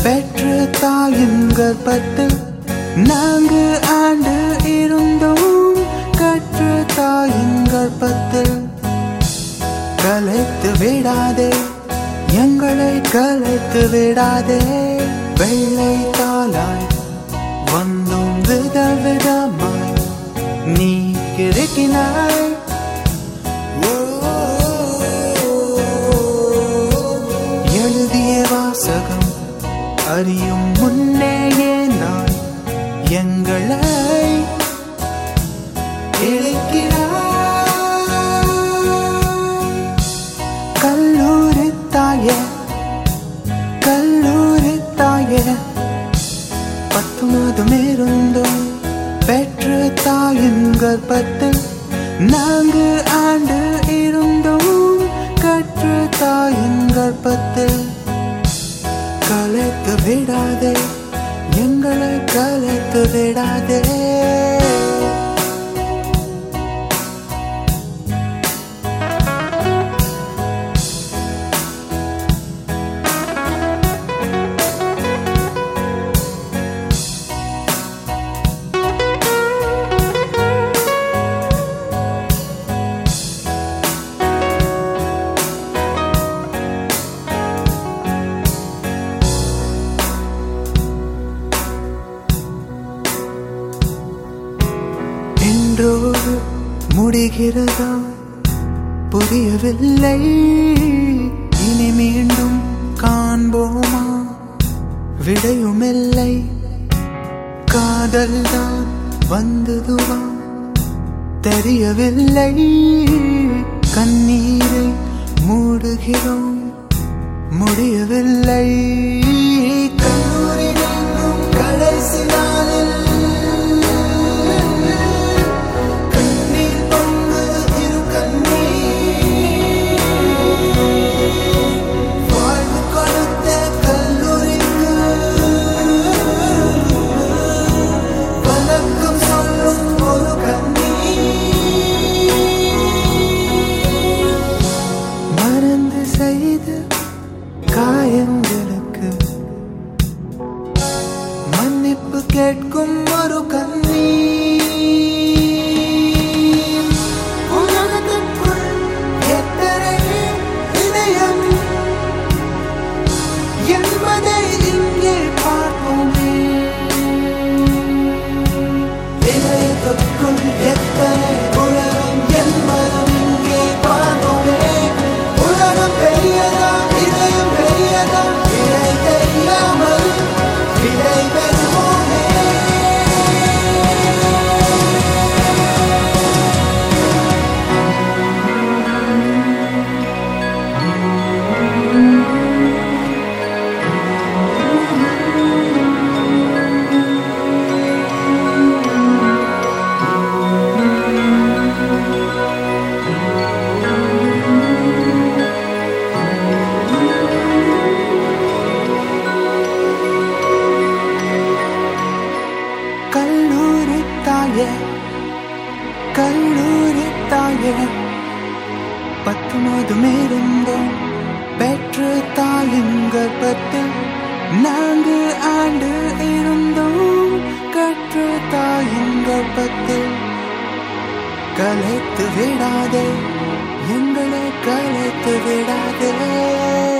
பெற்று தாயின் கர்ப்பத்தில் 4 ஆண்டு இருந்தோம். கற்று தாயின் கர்ப்பத்தில் கலைத்து விடாதே, எங்களை கலைத்து விடாதே. வெள்ளை தாளாய் வந்தும் விதவிதமாய் நீ கிறுக்கினாய். எழுதிய வாசகம் அறியும் முன்னேயே நான் எங்களை இழைக்கிறாய். கல்லூரி தாயே, கல்லூரி தாயே, 10 மாதம் இருந்தோம். பெற்று தாயின் கர்ப்பத்தில் 4 ஆண்டு இருந்தோம். கற்று தாயின் கர்ப்பத்தில் கலைத்து விடாதே, எங்களை கலைத்து விடாதே. என்றோடு முடிகிறதா புரியவில்லை. இனி மீண்டும் காண்போமா? விடையுமில்லை. காதல்தான் வந்ததுவா தெரியவில்லை. கண்ணீரை மூடுகிறோம், முடியவில்லை. கல்லூரி நீங்கும் கடைசி நாளில் காயங்களுக்கு மன்னிப்பு கேட்கும் ஒரு கண்ணீர். உலகத்துக்குள் எத்தனை இதயம் என்பதை இங்கே பார்ப்போமே. இதயத்துக்குள் எத்தனை உலகம் என்பதும் இங்கே பார்ப்போமே. உலகம் பெரியதா, இதயம் பெரியதா, இதை தெரியாமல் விடை பெறுவோமே. கல்லூரி தாயே, கல்லூரி தாயே, 10 மாதம் இருந்தோம். பெற்று தாயின் கர்ப்பத்தில் 4 ஆண்டு இருந்தோம். கற்று தாயின் கர்ப்பத்தில் கலைத்து விடாதே, எங்களை கலைத்து விடாதே.